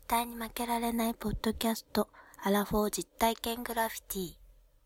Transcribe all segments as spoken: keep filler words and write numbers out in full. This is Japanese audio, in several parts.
対に負けられないポッドキャスト、アラフォー実体験グラフィティ。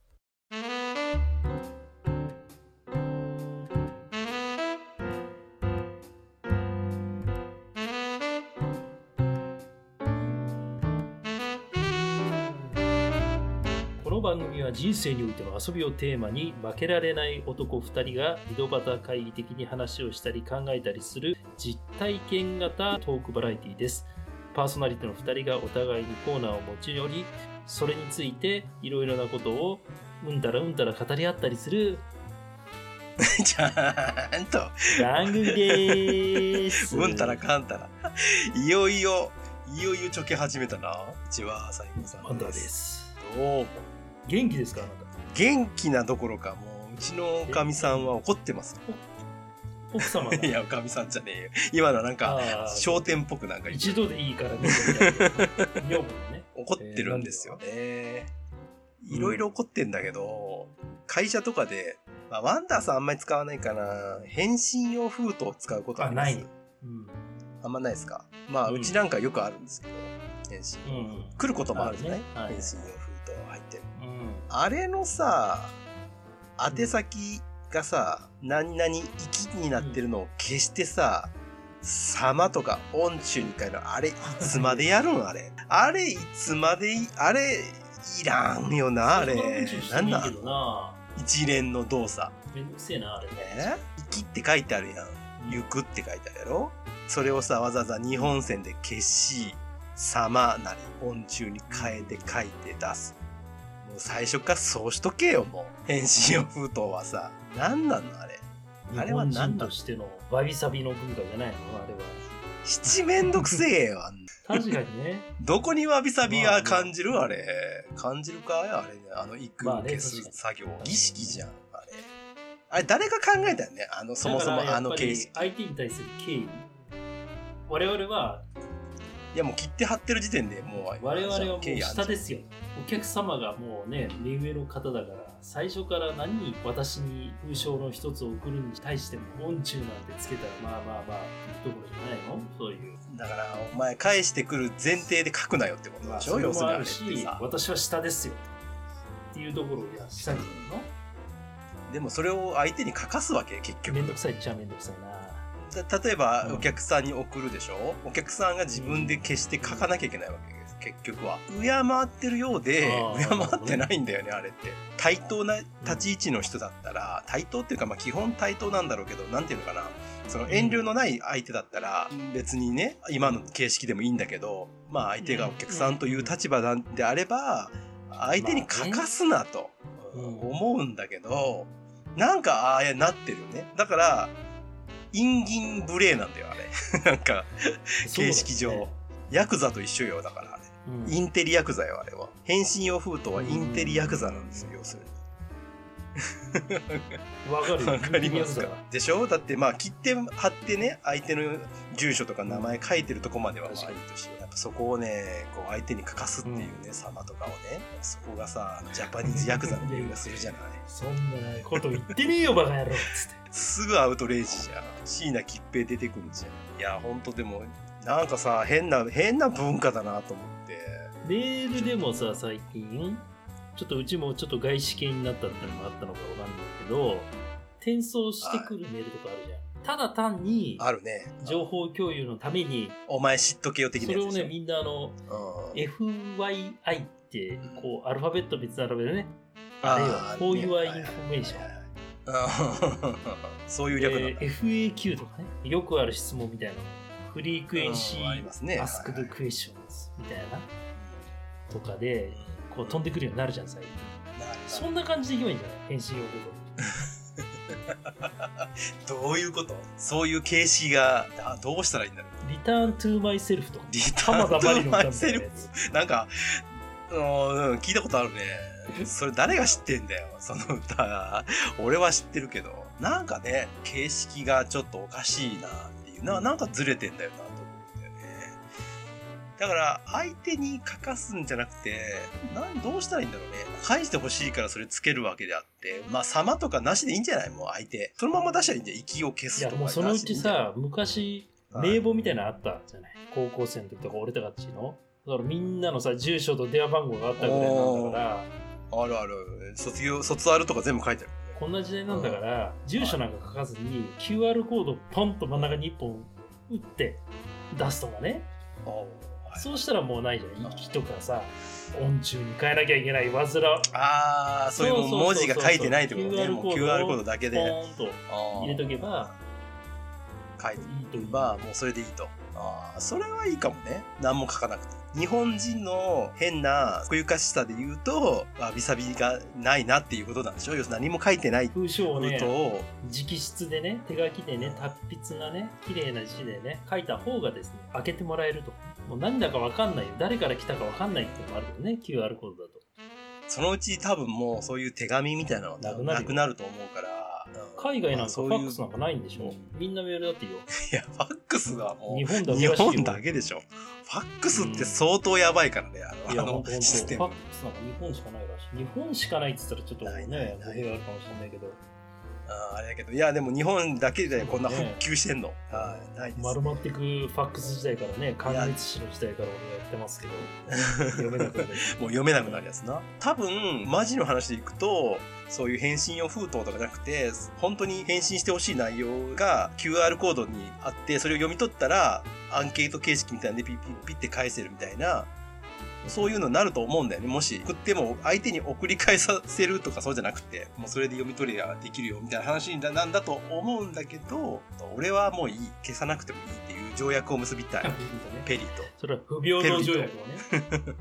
この番組は人生においての遊びをテーマに負けられない男ふたりが井戸端会議的に話をしたり考えたりする実体験型トークバラエティです。パーソナリティのふたりがお互いにコーナーを持ち寄り、それについていろいろなことをうんたらうんたら語り合ったりするちゃんと番組でーす。 うんたらかんたらいよいよいよいよちょけ始めたな。こんにちは、最後さんです。 マンダーです。 どうも。 元気ですか？あなた元気などころか、もううちのおかみさんは怒ってますよ。 奥様がいや、おかみさんじゃねえよ。今のなんか商店っぽくなんか一度でいいからね女房ね怒ってるんですよね、えー、いろいろ怒ってんだけど、会社とかで、まあ、ワンダーさんあんまり使わないかな、返信用封筒を使うことあります？ あ、ない、うん、 あんまないですか？まあ、うん、うちなんかよくあるんですけど、返信用、うん、来ることもあるじゃない、ね、はい、返信用封筒入ってる、うん、あれのさ、宛先がさ、何々行きになってるのを消してさ、様とか音中に変えるの、あれいつまでやるん？あれあれいつまでいあれいらんよな、あれなんだ一連の動作めんどくせえな、あれね。 行きって書いてあるやん、行くって書いてあるやろ。それをさ、わざわざ日本線で消し、様なり音中に変えて書いて出す。もう最初からそうしとけよ、もう返信用封筒はさ、なんなんのあれ。 あれは何としてのわびさびの文化じゃないのあれは。 七めんどくせえよ、あんな。 確かにね。 どこにわびさびが感じる、まあ、あれ。感じるかいあれね。あの、行く、まあね、消す作業。儀式じゃん、あれ。あれ、誰が考えたよね、あの、そもそもあの形式。 相手に対する敬意。我々は、 いやもう切って貼ってる時点でもう我々はもう下ですよ。お客様がもうね、目上の方だから最初から何に私に封書の一つを送るに対しても音中なんてつけたらまあまあまあっていうところじゃないの？そういう。 だからお前返してくる前提で書くなよってことでしょ。 まあ、要するにあるし、私は下ですよっていうところをやしたんじゃないの？ でもそれを相手に書かすわけ結局。 めんどくさいっちゃめんどくさいな。 例えばお客さんに送るでしょ、うん、お客さんが自分で消して書かなきゃいけないわけです。結局は敬ってるようで敬ってないんだよね、あれって。対等な立ち位置の人だったら、対等っていうかまあ基本対等なんだろうけど、なんていうのかな、その遠慮のない相手だったら別にね、今の形式でもいいんだけど、まあ相手がお客さんという立場であれば相手に書かすなと思うんだけど、なんかああなってるよね。だから陰銀無礼なんだよあれなんか形式上、ね、ヤクザと一緒よ。だからあれ、うん、インテリヤクザよあれは。返信用封筒はインテリヤクザなんですよ、要するに。 わかる。 わかりますか？でしょ。だってまあ切って貼ってね、相手の住所とか名前書いてるとこまではまあいいとしよう。やっぱそこをね、こう相手に書かすっていうね、うん、様とかをね、そこがさジャパニーズヤクザの理由がするじゃない。 そんなこと言ってねえよバカ野郎っつって。 すぐアウトレイジじゃん。椎名桔平出てくるじゃん。いやほんとでもなんかさ、変な変な文化だなと思って。 メールでもさ、最近ちょっとうちもちょっと外資系になったってのもあったのかわかんないけど、転送してくるメールとかあるじゃん。ただ単にあるね、 情報共有のためにお前知っとけよ的なやつ。 それをね、みんなあの エフワイアイ ってこうアルファベット別並べでね、あれよ、For Your Information、 そういう略なんだ、 えー、エフエーキュー とかね、よくある質問みたいなの、フリークエンシーアスクドクエスチョンズみたいなとかでこう飛んでくるようになるじゃん最近。そんな感じで言えばいいんじゃない？返信用語どういうこと？そういう形式がどうしたらいいんだろう。 リターントゥーマイセルフとか。 リターントゥーマイセルフなんか、うん、聞いたことあるね。それ誰が知ってんだよその歌。俺は知ってるけど、なんかね、形式がちょっとおかしいなっていうな、なんかずれてんだよなと思うんだよね。だから相手に書かすんじゃなくて、なんどうしたらいいんだろうね。返してほしいからそれつけるわけであって、まあ様とかなしでいいんじゃない？もう相手そのまま出したらいいんじゃん。息を消すとか。 いやもうそのうちさ、昔名簿みたいなのあったじゃない、高校生の時とか俺たちのだからみんなのさ住所と電話番号があったぐらいなんだからあるある卒業卒アルとか全部書いてある、ね、 こんな時代なんだから、うん、住所なんか書かずに キューアール コードポンと真ん中にいっぽん打って出すとかね、そうしたらもうないじゃん、息とかさ音中に変えなきゃいけない煩わああそういう文字が書いてないってことね。もう キューアール コードだけでポーンと入れとけば書いていいといえばもうそれでいいと。ああそれはいいかもね。何も書かなくて。日本人の変な奥ゆかしさで言うとわびさびがないなっていうことなんでしょ。要するに何も書いてない封書をね直筆でね手書きでね達筆なね綺麗な字でね書いた方がですね開けてもらえると。もう何だか分かんないよ、誰から来たか分かんないっていうのもあるけどね キューアール コードだと。 そのうち多分もうそういう手紙みたいなのなくなるなくなると思うから、 海外なんかファックスなんかないんでしょ、まあ、みんなメールだっていいよ。 いやファックスはもう日本だけ日本だけでしょ。ファックスって相当やばいからね、 うん、あのシステム。ファックスなんか日本しかないらしい。日本しかないって言ったらちょっとね語弊があるかもしれないけど、 あ, あれだけどいやでも日本だけでこんな復旧してんの、ね、はい、ないです。 丸まってくファックス時代からね、関熱紙の時代から俺やってますけど読めなくなるもう読めなくなるやつな。多分マジの話でいくとそういう返信用封筒とかじゃなくて本当に返信してほしい内容が キューアール コードにあってそれを読み取ったらアンケート形式みたいなんでピッピッピッって返せるみたいな、そういうのになると思うんだよね。もし送っても相手に送り返させるとかそうじゃなくてもうそれで読み取りができるよみたいな話なんだと思うんだけど、俺はもういい、消さなくてもいいっていう条約を結びたいペリと。 それは不平等条約をね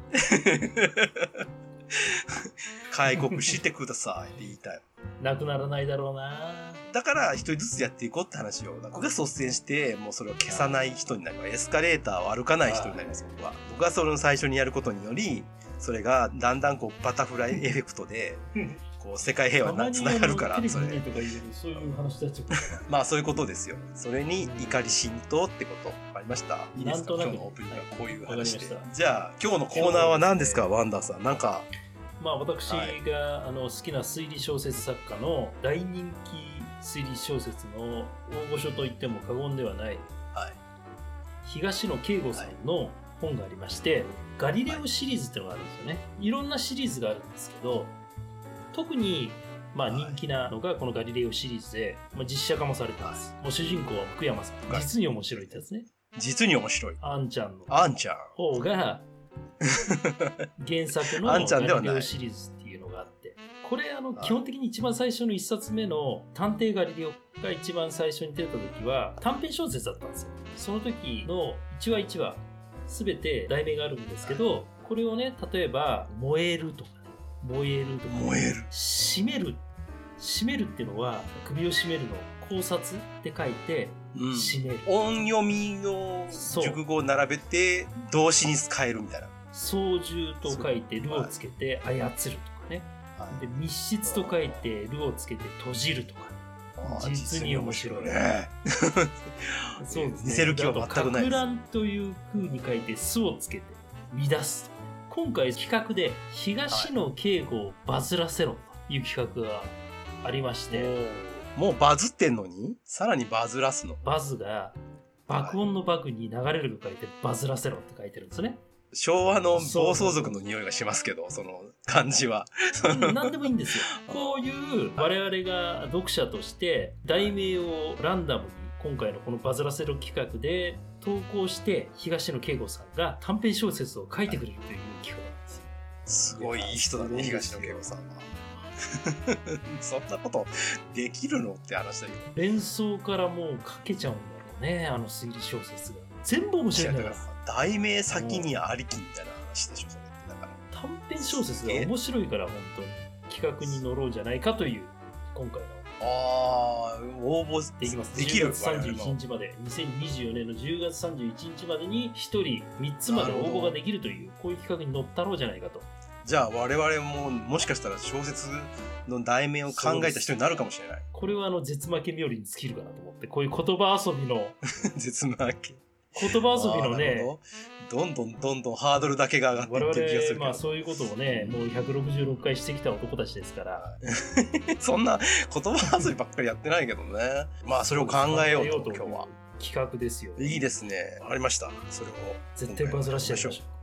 開国してくださいって言いたい。 なくならないだろうな。 だから一人ずつやっていこうって話を。僕が率先してもうそれを消さない人になります。エスカレーターを歩かない人になります。僕は僕がそれを最初にやることによりそれがだんだんこうバタフライエフェクトでこう世界平和につながるからそれそういう話だっちゃうまあそういうことですよ。それに怒り浸透ってことありました。いいですか。今日のオープニングはこういう話で。じゃあ今日のコーナーは何ですか、ワンダーさん。なんかまあ私が、はい、あの好きな推理小説作家の大人気推理小説の大御所と言っても過言ではない、はい、東野圭吾さんの本がありまして、はい、ガリレオシリーズっていうのがあるんですよね。いろんなシリーズがあるんですけど特にまあ人気なのがこのガリレオシリーズで、まあ、実写化もされてます。もう主人公は福山さん。実に面白いってやつね。 実に面白い。 あんちゃんのあんちゃん方が原作のガリレオシリーズっていうのがあって、これあの基本的に一番最初の一冊目の探偵ガリレオが一番最初に出た時は短編小説だったんですよ。その時の一話一話全て題名があるんですけど、これをね例えば燃えるとかね、燃えるとか、 燃える、 締める締めるっていうのは首を締めるの考察って書いて、うん、締める。 音読みの熟語を並べて動詞に変えるみたいな。 操縦と書いてるをつけて操るとかね、はい、で密室と書いてるをつけて閉じるとか、ね、実に面白いねそうですね。 似せる気は全くないです。 かく乱という風に書いてすをつけて乱す。今回企画で東野圭吾をバズらせろという企画がありまして、はい、 もうバズってんのにさらにバズらすの。 バズが爆音の爆に流れると書いてバズらせろって書いてるんですね。 昭和の暴走族の匂いがしますけど、その感じは何でもいいんですよ。こういう我々が読者として題名をランダムに今回のこのバズらせろ企画で投稿して東野圭吾さんが短編小説を書いてくれるという企画なんですよ。 すごいいい人だね、東野圭吾さんはそんなことできるのって話だけど、 連想からもう書けちゃうんだよね、あの推理小説が全部面白いんだから。 題名先にありきみたいな話でしょ、それって。だから短編小説が面白いから本当に企画に乗ろうじゃないかという今回のあ応募できます。できる。 じゅうがつさんじゅういちにちまで、にせんにじゅうよねんのじゅうがつさんじゅういちにちまでにひとりみっつまで応募ができるという、こういう企画に乗ったろうじゃないかと。 じゃあ我々ももしかしたら小説の題名を考えた人になるかもしれない。 これはあの絶負け冥利に尽きるかなと思って、こういう言葉遊びの絶負け言葉遊びのね、 どんどんどんどんハードルだけが上がっていってる気がするけど、 我々まあそういうことをね、もうひゃくろくじゅうろっかいしてきた男たちですからそんな言葉遊びばっかりやってないけどね。まあそれを考えようと今日は企画ですよ。 いいですね。ありました。それを絶対バズらしちゃいましょう。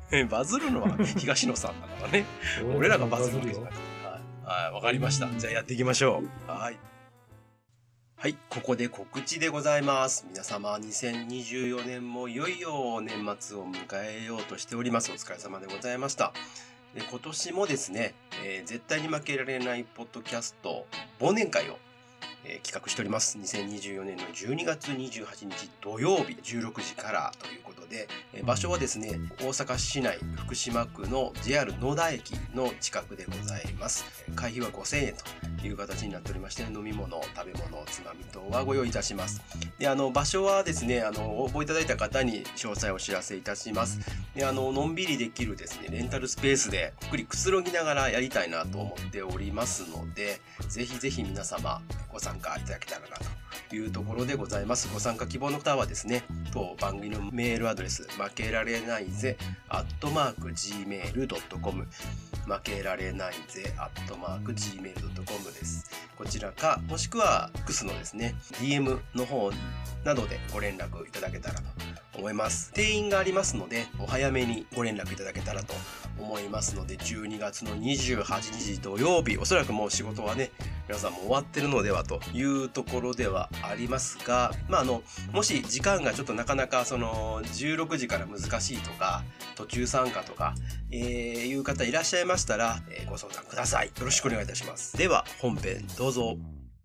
バズるのは東野さんだからね。俺らがバズるわけじゃなくて。はい、わかりました。じゃあやっていきましょう。はい。はい、ここで告知でございます。皆様、にせんにじゅうよねんもいよいよ年末を迎えようとしております。お疲れ様でございました。で今年もですね、えー、絶対に負けられないポッドキャスト忘年会をえー、企画しております。にせんにじゅうよねんのじゅうにがつにじゅうはちにち土曜日じゅうろくじからということで、えー、場所はですね、大阪市内福島区の ジェイアール 野田駅の近くでございます。会費はごせんえんという形になっておりまして、飲み物、食べ物、つまみ等はご用意いたします。で、あの、場所はですね、あの、応募いただいた方に詳細をお知らせいたします。で、あの、のんびりできるですね、レンタルスペースで、ゆっくりくつろぎながらやりたいなと思っておりますので、ぜひぜひ皆様、ご参加いただけたらなというところでございます。ご参加希望の方はですね、当番組のメールアドレス、負けられないぜ、アットマーク、ジーメールドットコム、負けられないぜ、アットマーク、ジーメールドットコム です。こちらか、もしくは、X のですね、ディーエム の方などでご連絡いただけたらと思います。定員がありますので、お早めにご連絡いただけたらと思いますので、じゅうにがつのにじゅうはちにち土曜日、おそらくもう仕事はね、皆さんも終わってるのではというところではありますが、まあ、あの、もし時間がちょっとなかなかそのじゅうろくじから難しいとか、途中参加とか、えー、いう方いらっしゃいましたら、えー、ご相談ください。よろしくお願いいたします。では、本編どうぞ。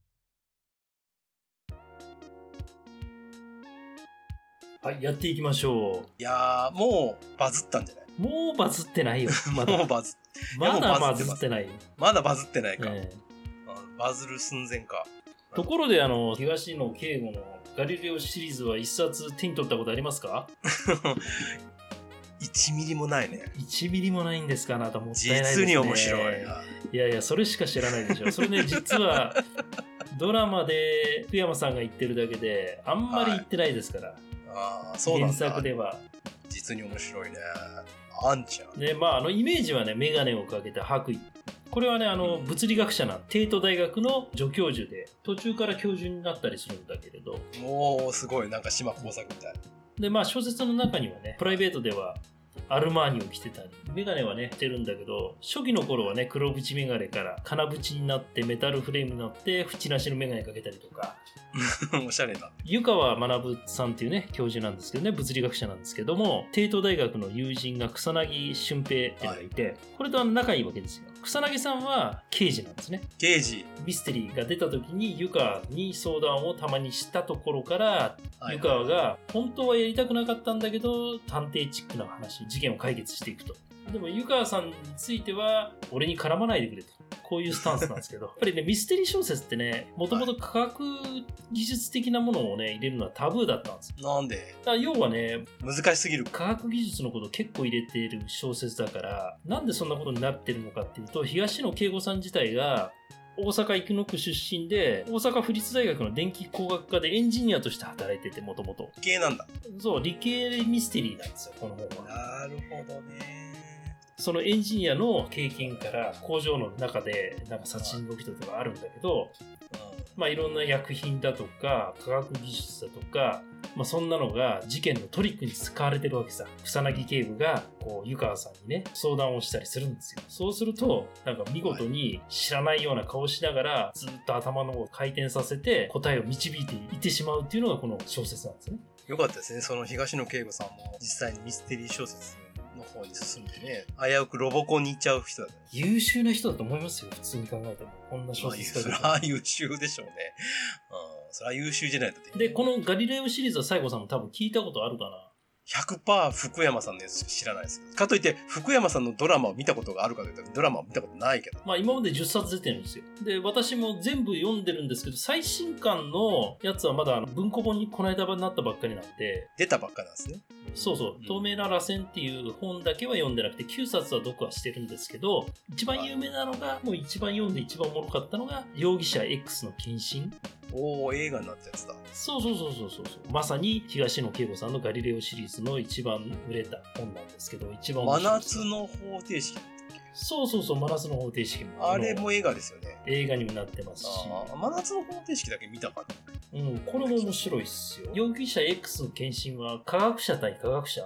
はい、やっていきましょう。 いやー、もうバズったんじゃない？ もうバズってないよ。まだもうバズまだバズってない。 まだバズってないか。 ええ、 バズる寸前か。 ところで、あの、東野圭吾のガリレオシリーズは一冊手に取ったことありますか？ いちミリもないね。 いちミリもないんですか？あなたもったいないですね。 実に面白いな。 いやいや、それしか知らないでしょ。それね、実はドラマで福山さんが言ってるだけで、あんまり言ってないですから。はい、 ああ、そうなんだ。 原作では。 実に面白いね。あんちゃん。 で、まあ、あの、イメージはね、メガネをかけた白衣。これはね、あの、物理学者なん、帝都大学の助教授で、途中から教授になったりするんだけれど。 おー、すごい。なんか島工作みたい。 で、まあ、小説の中にはね、プライベートでは、アルマーニを着てたり、メガネはね、してるんだけど、初期の頃はね、黒縁メガネから金縁になってメタルフレームになって、縁なしのメガネかけたりとか。 おしゃれな。 湯川学さんっていうね、教授なんですけどね、物理学者なんですけども、帝都大学の友人が草薙俊平っていうのがいて、はい、これと仲いいわけですよ。草薙さんは刑事なんですね。 刑事。 ミステリーが出た時に湯川に相談をたまにしたところから、湯川が本当はやりたくなかったんだけど、探偵チックな話、事件を解決していくと。でも湯川さんについては俺に絡まないでくれと、こういうスタンスなんですけどやっぱりね、ミステリー小説ってね、もともと科学技術的なものをね入れるのはタブーだったんですよ。 なんで？ だから要はね、 難しすぎる。 科学技術のことを結構入れている小説だから、なんでそんなことになってるのかっていうと、東野圭吾さん自体が大阪生野区出身で、大阪府立大学の電気工学科でエンジニアとして働いてて、もともと。 理系なんだ。 そう、理系ミステリーなんですよ、この本は。 なるほどね。 そのエンジニアの経験から工場の中でなんか殺人が起きたとかあるんだけど、まあいろんな薬品だとか科学技術だとか、まあそんなのが事件のトリックに使われてるわけさ。草薙警部がこう湯川さんにね相談をしたりするんですよ。そうするとなんか見事に知らないような顔しながらずっと頭の方を回転させて答えを導いていってしまうっていうのがこの小説なんですね。 よかったですね。その東野圭吾さんも実際にミステリー小説の方に進んでね、危うくロボコンに行っちゃう人だね。 優秀な人だと思いますよ、普通に考えても。こんな小説家で。 まあ、それは優秀でしょうね。うん、それは優秀じゃないとで。 で、このガリレオシリーズは西郷さんも多分聞いたことあるかな。 ひゃくパーセント 福山さんのやつしか知らないですけど。かといって、福山さんのドラマを見たことがあるかというと、ドラマを見たことないけど。 まあ今までじゅっさつ出てるんですよ。で、私も全部読んでるんですけど、最新刊のやつはまだ文庫本にこの間になったばっかりなんで。 出たばっかなんですね。 そうそう。透明な螺旋っていう本だけは読んでなくて、きゅうさつは読破してるんですけど、一番有名なのが、もう一番読んで一番おもろかったのが、容疑者 X の献身。 おー、映画になったやつだ。 そうそうそうそうそう。まさに東野圭吾さんのガリレオシリーズの一番売れた本なんですけど、一番面白い。 真夏の方程式。 そうそうそう、真夏の方程式も。 あれも映画ですよね。 映画にもなってますし。 あ、真夏の方程式だけ見たかな。 うん、これも面白いっすよ。容疑者 X の献身は科学者対科学者。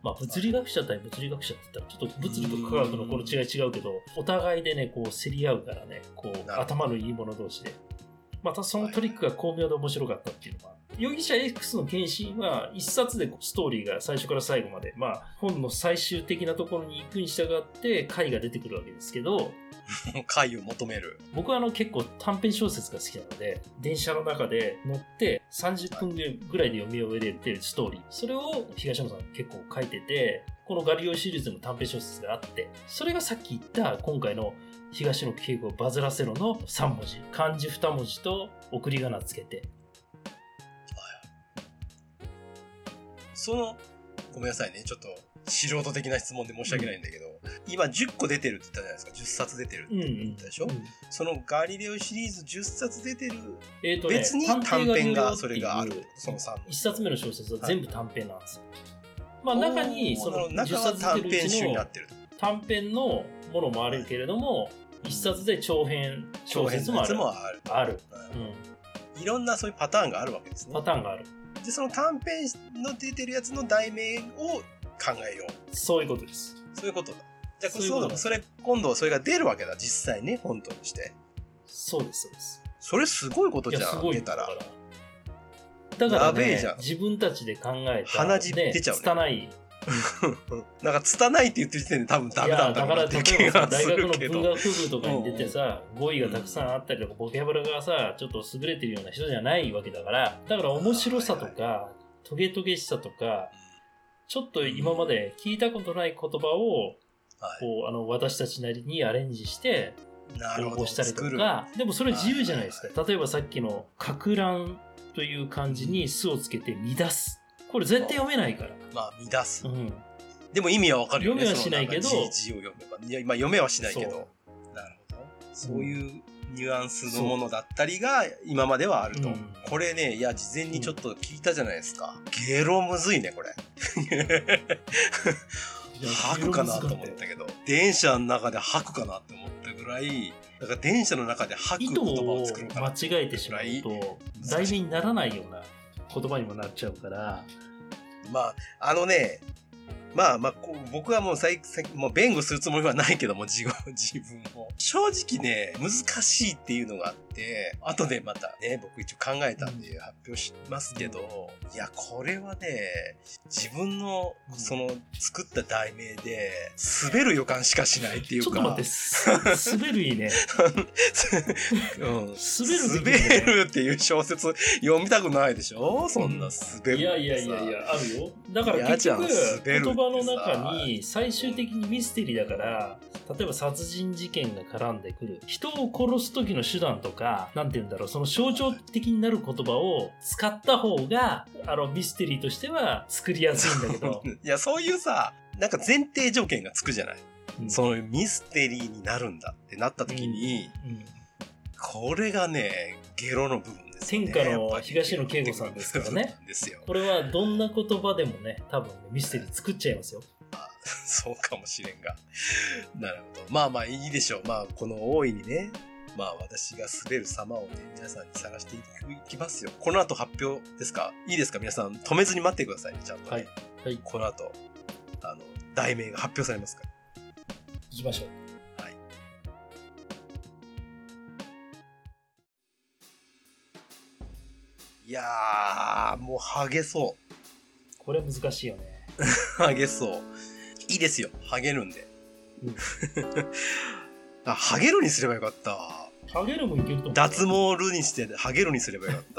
まあ物理学者対物理学者って言ったらちょっと物理と科学のこの違い違うけど、お互いでねこう競り合うからね、こう頭のいい者同士で、またそのトリックが巧妙で面白かったっていうのは、容疑者 X の献身は一冊でストーリーが最初から最後まで、まあ本の最終的なところに行くに従って回が出てくるわけですけど、 回を求める。 僕はあの結構短編小説が好きなので、電車の中で乗ってさんじゅっぷんぐらいで読み終えれるっていうストーリー、それを東野さん結構書いてて、このガリレオシリーズの短編小説があって、それがさっき言った今回の東野圭吾バズらせろのさん文字、漢字に文字と送り仮名つけて。 そのごめんなさいね、ちょっと素人的な質問で申し訳ないんだけど、うん、今じゅっこ出てるって言ったじゃないですか。じゅっさつ出てるって言ったでしょ、うんうん、そのガリレオシリーズじゅっさつ出てる、えーとね、別に短編がそれがある。そのさんいっさつめの小説は全部短編なんですよ。はい、まあ中にそのじゅっさつ出てるうちの短編のものもあるけれども、いっさつで長編小説もある。 もある。 ある、 うん。いろんなそういうパターンがあるわけですね。 パターンがある。 で、その短編の出てるやつの題名を考えよう。そういうことです。 そういうことだ。じゃあ、そうそうそれ、今度それが出るわけだ、実際ね、本当にして。 そうです、そうです。 それすごいことじゃん、出たら。 だからね、自分たちで考えた、 鼻血出ちゃうね。 拙い。 なんか拙いって言ってる時点で多分ダメだったからって気がするけど。大学の文学部とかに出てさ、語彙がたくさんあったりとか、ボキャブラがさ、ちょっと優れてるような人じゃないわけだから、だから面白さとか、トゲトゲしさとか、ちょっと今まで聞いたことない言葉を、こうあの私たちなりにアレンジして応募したりとか、でもそれ自由じゃないですか。例えばさっきの「かく乱」という漢字に「す」をつけて「乱す」、これ絶対読めないから。 まあ乱す、うん、でも意味はわかるよね。 読めはしないけど、 字を読めば、いや、まあ、読めはしないけど、なるほど、そういうニュアンスのものだったりが今まではあると、うん、これね、いや事前にちょっと聞いたじゃないですか、うん、ゲロむずいねこれ吐くかなと思ったけど、電車の中で吐くかなって思ったぐらい、だから電車の中で吐く言葉を作るから、 意図を間違えてしまうと題名にならないような言葉にもなっちゃうから。 まああのね、まあまあ僕はもう最近もう弁護するつもりはないけども、自分自分も正直ね難しいっていうのがあって、後でまたね僕一応考えたんで発表しますけど、いやこれはね自分のその作った題名で滑る予感しかしないっていうか。 ちょっと待って、滑るいいね、 うん、滑る滑るっていう小説読みたくないでしょ、そんな滑る。 いやいやいやいや、あるよ。だから結局言葉の中に最終的にミステリーだから、例えば殺人事件が絡んでくる、人を殺す時の手段とか、なんて言うんだろう、その象徴的になる言葉を使った方があのミステリーとしては作りやすいんだけどいやそういうさ、なんか前提条件がつくじゃない、うん、そのミステリーになるんだってなった時に、うんうん、これがねゲロの部分ですね。 天下の東野圭吾さんですからね。これはどんな言葉でもね、多分ねミステリー作っちゃいますよ。 あ、そうかもしれんが。なるほど。まあまあいいでしょう。まあこの大いにね、まあ私が滑る様をね、皆さんに探していきますよ。この後発表ですか？いいですか？皆さん止めずに待ってくださいね、ちゃんと、ね。はい。はい。この後、あの、題名が発表されますから。 行きましょう。 いやー、もうハゲそう。 これ難しいよね。 ハゲそう。いいですよ。ハゲるんで。うん、あ、ハゲるにすればよかった。 ハゲるもいけると思う。 脱毛るにしてハゲるにすればよかった。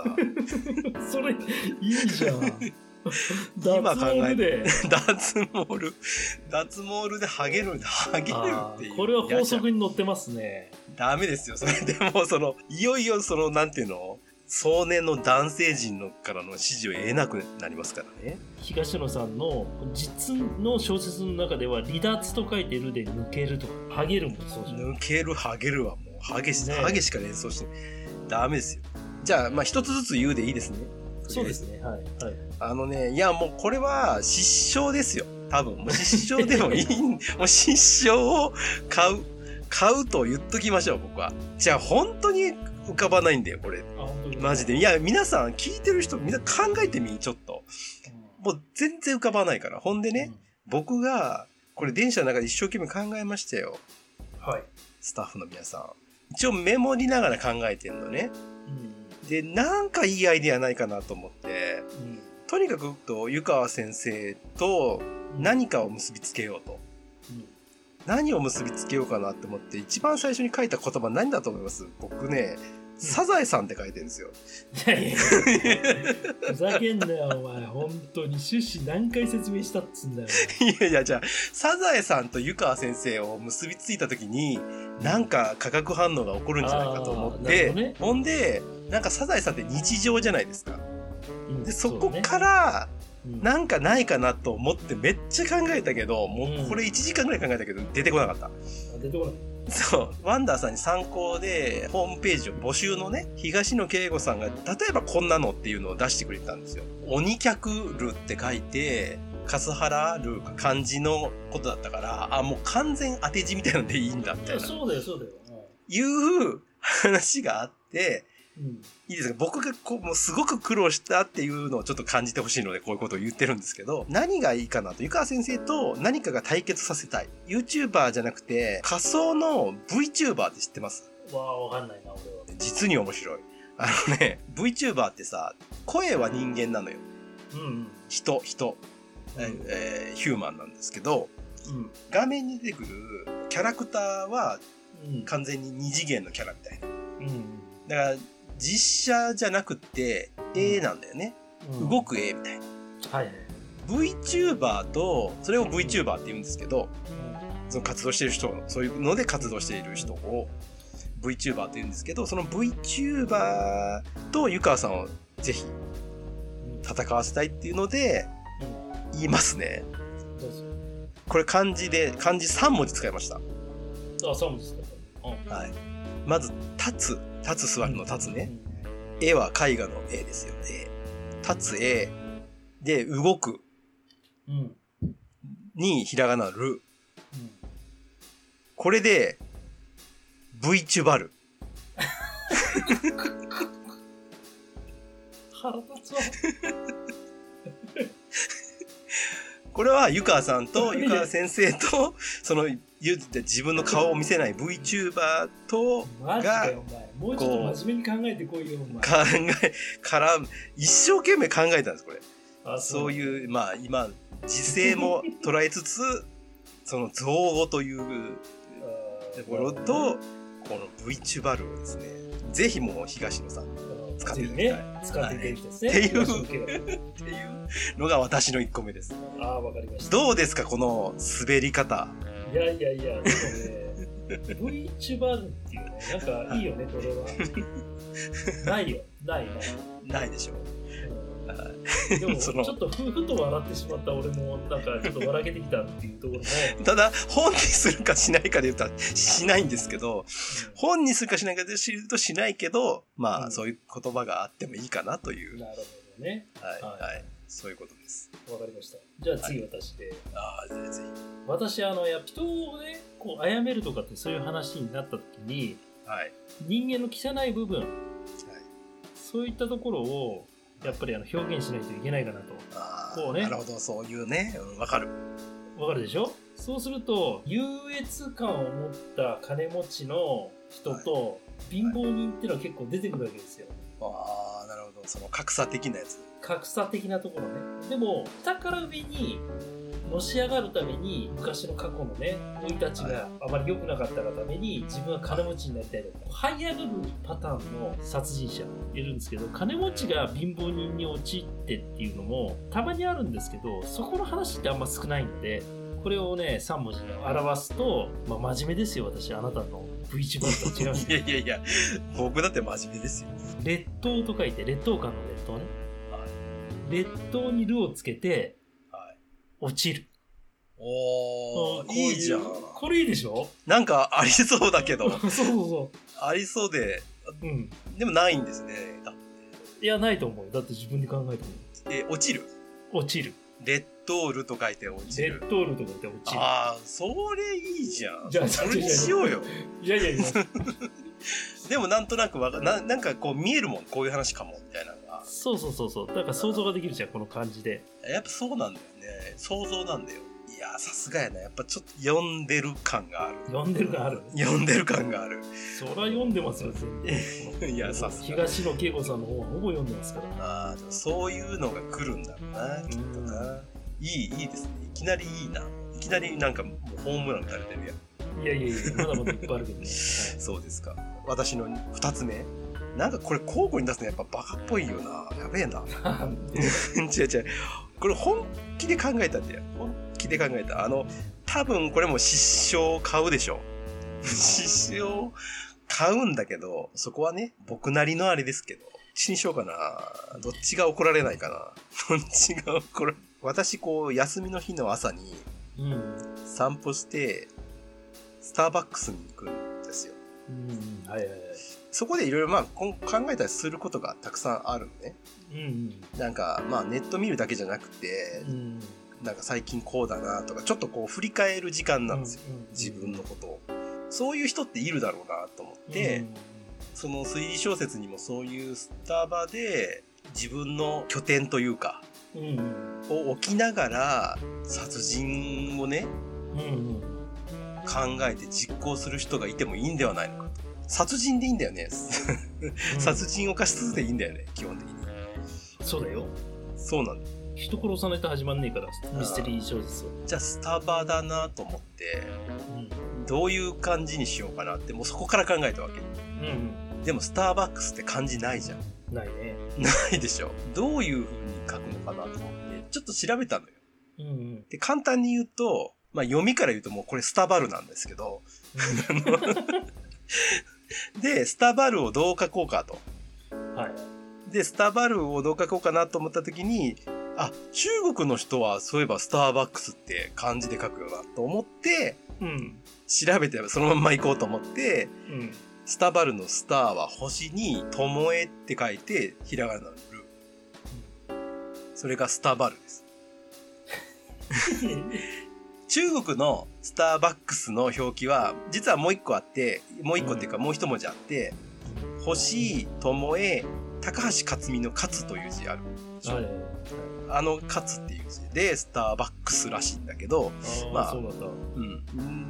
それ、いいじゃん。 今考えて。脱毛る。脱毛るでハゲる、ハゲるっていう。 これは法則に載ってますね。 ダメですよ。それでもその、いよいよその、なんていうの？壮年の男性陣のからの支持を得なくなりますからね。 東野さんの実の小説の中では離脱と書いてるで抜けるとかハゲるもそうじゃん。 抜けるハゲるはもうハゲし、ね、ハゲしか連想してダメですよ。じゃあまあ一つずつ言うでいいですね。 そうですね。はい、はい、 あのね、いやもうこれは失笑ですよ。多分もう失笑でもいいもう失笑を買う買うと言っときましょう。僕はじゃあ本当に浮かばないんだよこれ。マジで。いや皆さん聞いてる人みんな考えてみ、ちょっと、うん、もう全然浮かばないから。ほんでね、 僕がこれ電車の中で一生懸命考えましたよ。 はい。 スタッフの皆さん。一応メモりながら考えてんのね。うん、で、なんかいいアイデアないかなと思って、うん、とにかくと湯川先生と何かを結びつけようと。うん、何を結びつけようかなって思って、一番最初に書いた言葉何だと思います？僕ね、サザエさんって書いてるんですよ。 いやいやふざけんなよお前。本当に趣旨何回説明したっつんだよ。 いやいや、じゃあサザエさんと湯川先生を結びついた時になんか化学反応が起こるんじゃないかと思って、ね、ほんでなんかサザエさんって日常じゃないですか。うん、でそこから、ね、なんかないかなと思ってめっちゃ考えたけど、もうこれいちじかんぐらい考えたけど出てこなかった。 うん、出てこない。 そう、ワンダーさんに参考でホームページを募集のね、東野圭吾さんが例えばこんなのっていうのを出してくれたんですよ。鬼客るって書いて、カスハラる漢字のことだったから、あ、もう完全当て字みたいなのでいいんだみたいな。 そうだよ、そうだよ。 いう話があって、うん、いいですか？僕がこうもうすごく苦労したっていうのをちょっと感じてほしいのでこういうことを言ってるんですけど、何がいいかなと、湯川先生と何かが対決させたい。YouTuber じゃなくて仮想の VTuber って知ってます？ わあ、わかんないな俺は。 実に面白い。あのね、VTuber ってさ、声は人間なのよ。うんうん、人、人、うん、えー、ヒューマンなんですけど、うん、画面に出てくるキャラクターは完全に二次元のキャラみたいな。うん、だから実写じゃなくって絵なんだよね、うん、動く絵みたいな、はい、VTuber とそれを VTuber って言うんですけど、うん、その活動している人、そういうので活動している人を VTuber って言うんですけど、その VTuber と湯川さんをぜひ戦わせたいっていうので言いますね。これ漢字で漢字さんもじ使いました。 あ、さんもじ使いました。はい。まず立つ、立つ座るの立つね。絵は絵画の絵ですよね。立つ絵で動く、うん、にひらがなる、うん、これで VTuber 腹立つわこれは湯川さんと湯川先生とその自分の顔を見せない VTuber とが、マジかよお前。もうちょっと真面目に考えてこいよお前。 考えから一生懸命考えたんですこれ。あ、そう、そういうまあ今時勢も捉えつつその造語というところとこの VTuber をですね、ぜひもう東野さん使っていただきたい、 ね、使っていただきたいですね、 はい、っていうっていうのが私のいっこめです。 ああ、わかりました。 どうですかこの滑り方。 いやいやいや、でもねVTuber っていうね、なんかいいよねこれは。ないよ、ないないないでしょう。 うん、でもちょっとふふと笑ってしまった俺もなんかちょっと笑けてきたっていうところもただ本にするかしないかで言ったらしないんですけど、うん、本にするかしないかで知るとしないけど、まあ、うん、そういう言葉があってもいいかなという。 なるほどね。 はい、はいはい、そういうことです。 わかりました。じゃあ次私で、はい、 ああ、ぜひぜひ。 私あのやっぱ人をねこう殺めるとかってそういう話になった時に、はい、人間の汚い部分、はい、そういったところをやっぱりあの表現しないといけないかなと。 あ、こうね。なるほど、そういうね、わ、うん、かる。 わかるでしょ。そうすると優越感を持った金持ちの人と貧乏人っていうのは結構出てくるわけですよ。 はい、ああ、なるほど、その格差的なやつ。 格差的なところね。でも下から上にのし上がるために昔の過去のね生い立ちがあまり良くなかったがために自分は金持ちになりたいと這い上がるパターンの殺人者いるんですけど、金持ちが貧乏人に陥ってっていうのもたまにあるんですけど、そこの話ってあんま少ないので、これをねさん文字で表すと、まあ、真面目ですよ私。あなたの VTuber と違うんですいやいやいや、僕だって真面目ですよ。 劣等と書いて劣等感の劣等ね、はい、劣等にるをつけて落ちる。 おー、いいじゃん。 これいいでしょ。 なんかありそうだけどそうそうそう、 ありそうで、うん、でもないんですね。だっていやないと思うよ。だって自分で考えても。 え、落ちる落ちる。 レッドールと書いて落ちる。 レッドールと書いて落ちる。 ああ、それいいじゃん。 じゃあそれにしようよ。 いやいやいやでもなんとなくわかな、なんかこう見えるもん、こういう話かもみたいなのが。 そうそうそうそう。だから想像ができるじゃんこの感じで。 やっぱそうなんだよね。想像なんだよ。いいや、さすがやな。やっぱちょっと読んでる感がある。 読んでる感ある。 読んでる感がある。 そりゃ読んでますよ、全然。 いや、さすが。 東野圭吾さんの方はほぼ読んでますから。 ああ、そういうのが来るんだろうな、きっとな。いい、いいですね。いきなりいいな。いきなりなんかもうホームラン打たれてるやん。 いやいやいや、まだまだいっぱいあるけどね。 そうですか。私の二つ目。なんかこれ交互に出すのやっぱバカっぽいよな。やべえな。違う違う。これ本気で考えたんだよ。本気で考えた。あの、多分これも失笑買うでしょ。失笑買うんだけど、そこはね、僕なりのあれですけど、どっちにしようかな。どっちが怒られないかな。どっちが怒られ、私こう、休みの日の朝に、散歩して、スターバックスに行くんですよ。 うん、はいはいはい。 そこでいろいろまあ考えたりすることがたくさんあるのね。 うんうん、なんかまあネット見るだけじゃなくて、うん、なんか最近こうだなとかちょっとこう振り返る時間なんですよ、うんうんうん、自分のことを。そういう人っているだろうなと思って、うんうん、その推理小説にもそういうスタバで自分の拠点というか、うんうん、を置きながら殺人をね、うんうん、考えて実行する人がいてもいいんではないのかと。殺人でいいんだよね。殺人を犯しつつでいいんだよね、基本的に。 そうだよ。 そうなんだ。 人殺さないと始まんねえから、ミステリー小説は。 じゃあスタバだなと思って、うん、どういう感じにしようかなって、もうそこから考えたわけ。うんうん、でもスターバックスって漢字ないじゃん。 ないね。 ないでしょ。どういう風に書くのかなと思って、ちょっと調べたのよ。うんうん、で、簡単に言うと、まあ読みから言うともうこれスタバルなんですけど、で、スタバルをどう書こうかと。はい。で、スタバルをどう書こうかなと思ったときに、あ、中国の人はそういえばスターバックスって漢字で書くよなと思って、うん、調べてそのまんま行こうと思って、うん、スタバルのスターは星に、ともえって書いて、ひらがなのル。うん、それがスタバルです。中国のスターバックスの表記は実はもう一個あって、もう一個っていうかもう一文字あって、うん、星、ともえ、高橋克実の勝という字ある。はい、あの勝っていう字でスターバックスらしいんだけど、あまあ、そうなんだ。うん。